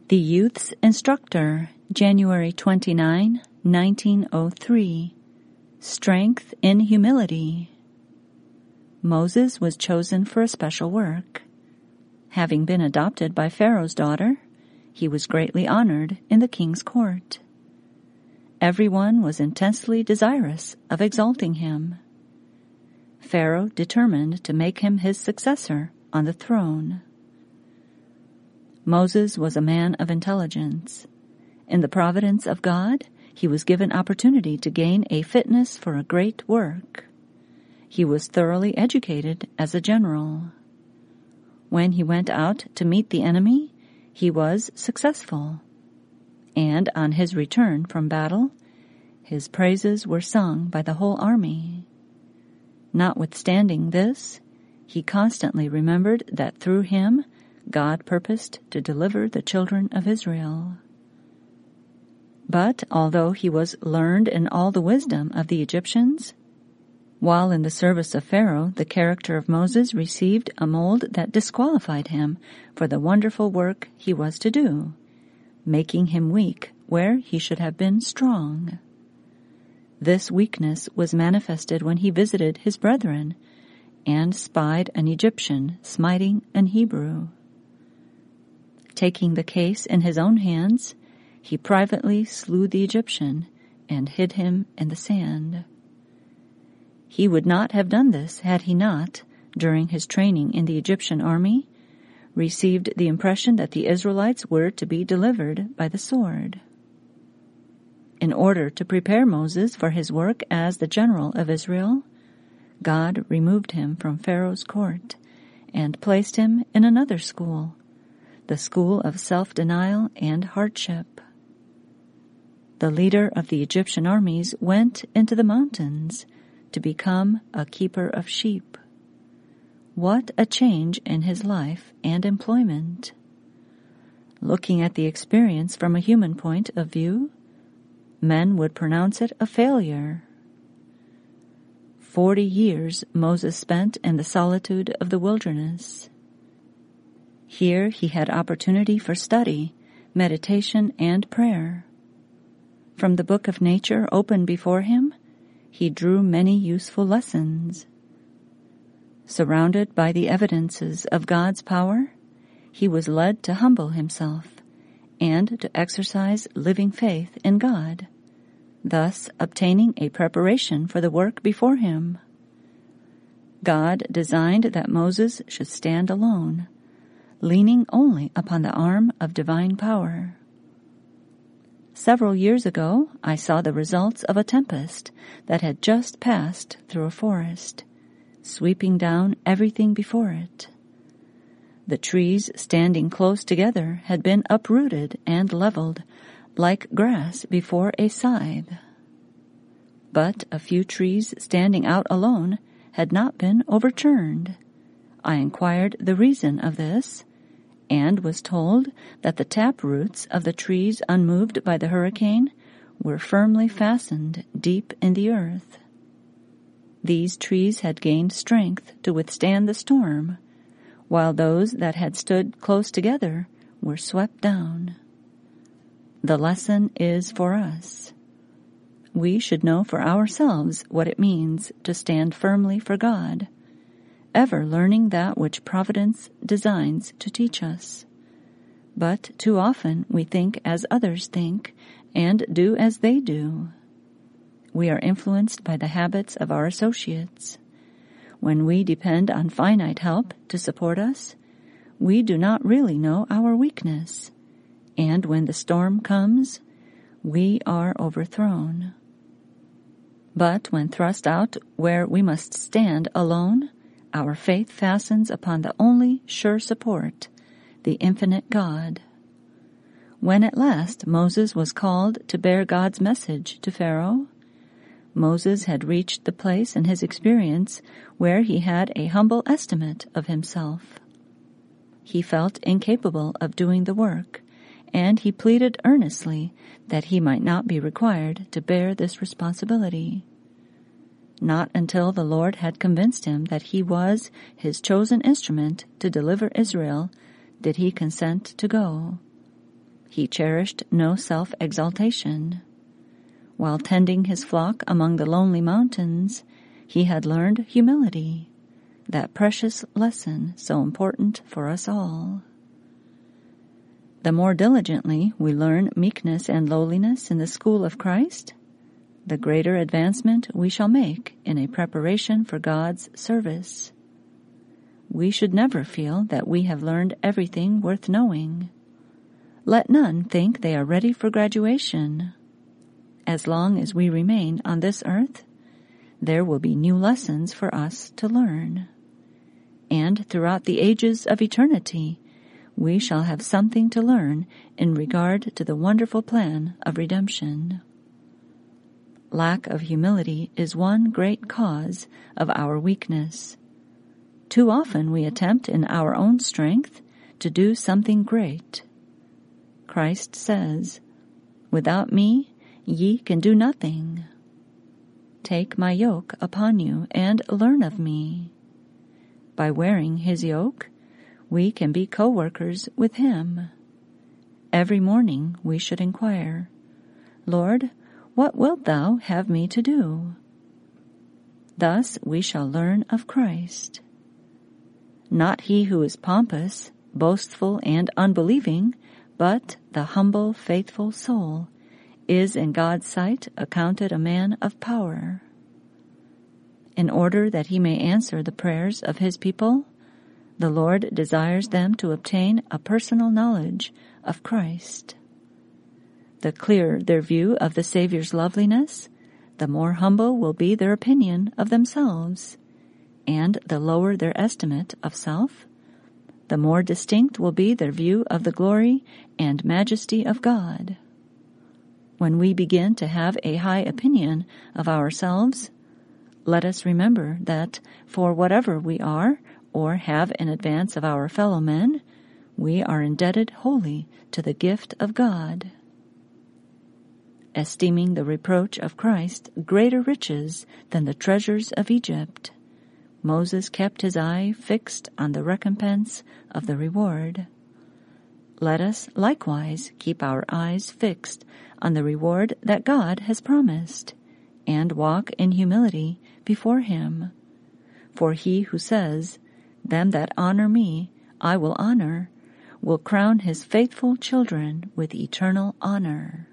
The Youth's Instructor, January 29, 1903. Strength in Humility. Moses was chosen for a special work. Having been adopted by Pharaoh's daughter, he was greatly honored in the king's court. Everyone was intensely desirous of exalting him. Pharaoh determined to make him his successor on the throne. Moses was a man of intelligence. In the providence of God, he was given opportunity to gain a fitness for a great work. He was thoroughly educated as a general. When he went out to meet the enemy, he was successful. And on his return from battle, his praises were sung by the whole army. Notwithstanding this, he constantly remembered that through him God purposed to deliver the children of Israel. But although he was learned in all the wisdom of the Egyptians, while in the service of Pharaoh, the character of Moses received a mold that disqualified him for the wonderful work he was to do, making him weak where he should have been strong. This weakness was manifested when he visited his brethren and spied an Egyptian smiting an Hebrew. Taking the case in his own hands, he privately slew the Egyptian and hid him in the sand. He would not have done this had he not, during his training in the Egyptian army, received the impression that the Israelites were to be delivered by the sword. In order to prepare Moses for his work as the general of Israel, God removed him from Pharaoh's court and placed him in another school, the school of self-denial and hardship. The leader of the Egyptian armies went into the mountains to become a keeper of sheep. What a change in his life and employment! Looking at the experience from a human point of view, men would pronounce it a failure. 40 years Moses spent in the solitude of the wilderness. Here he had opportunity for study, meditation, and prayer. From the book of nature open before him, he drew many useful lessons. Surrounded by the evidences of God's power, he was led to humble himself and to exercise living faith in God, thus obtaining a preparation for the work before him. God designed that Moses should stand alone, leaning only upon the arm of divine power. Several years ago, I saw the results of a tempest that had just passed through a forest, sweeping down everything before it. The trees standing close together had been uprooted and leveled like grass before a scythe. But a few trees standing out alone had not been overturned. I inquired the reason of this, and was told that the tap roots of the trees unmoved by the hurricane were firmly fastened deep in the earth. These trees had gained strength to withstand the storm, while those that had stood close together were swept down. The lesson is for us. We should know for ourselves what it means to stand firmly for God, ever learning that which Providence designs to teach us. But too often we think as others think and do as they do. We are influenced by the habits of our associates. When we depend on finite help to support us, we do not really know our weakness, and when the storm comes, we are overthrown. But when thrust out where we must stand alone, our faith fastens upon the only sure support, the infinite God. When at last Moses was called to bear God's message to Pharaoh, Moses had reached the place in his experience where he had a humble estimate of himself. He felt incapable of doing the work, and he pleaded earnestly that he might not be required to bear this responsibility. Not until the Lord had convinced him that he was his chosen instrument to deliver Israel did he consent to go. he cherished no self-exaltation. While tending his flock among the lonely mountains, he had learned humility, that precious lesson so important for us all. The more diligently we learn meekness and lowliness in the school of Christ, the greater advancement we shall make in a preparation for God's service. We should never feel that we have learned everything worth knowing. Let none think they are ready for graduation. As long as we remain on this earth, there will be new lessons for us to learn. And throughout the ages of eternity, we shall have something to learn in regard to the wonderful plan of redemption. Lack of humility is one great cause of our weakness. Too often we attempt in our own strength to do something great. Christ says, "Without me ye can do nothing. Take my yoke upon you and learn of me." By wearing his yoke, we can be co-workers with him. Every morning we should inquire, "Lord, what wilt thou have me to do?" Thus we shall learn of Christ. Not he who is pompous, boastful, and unbelieving, but the humble, faithful soul is in God's sight accounted a man of power. In order that he may answer the prayers of his people, the Lord desires them to obtain a personal knowledge of Christ. The clearer their view of the Savior's loveliness, the more humble will be their opinion of themselves, and the lower their estimate of self, the more distinct will be their view of the glory and majesty of God. When we begin to have a high opinion of ourselves, let us remember that for whatever we are or have in advance of our fellow men, we are indebted wholly to the gift of God. Esteeming the reproach of Christ greater riches than the treasures of Egypt, Moses kept his eye fixed on the recompense of the reward. Let us likewise keep our eyes fixed on the reward that God has promised, and walk in humility before him. For he who says, "Them that honor me I will honor," will crown his faithful children with eternal honor.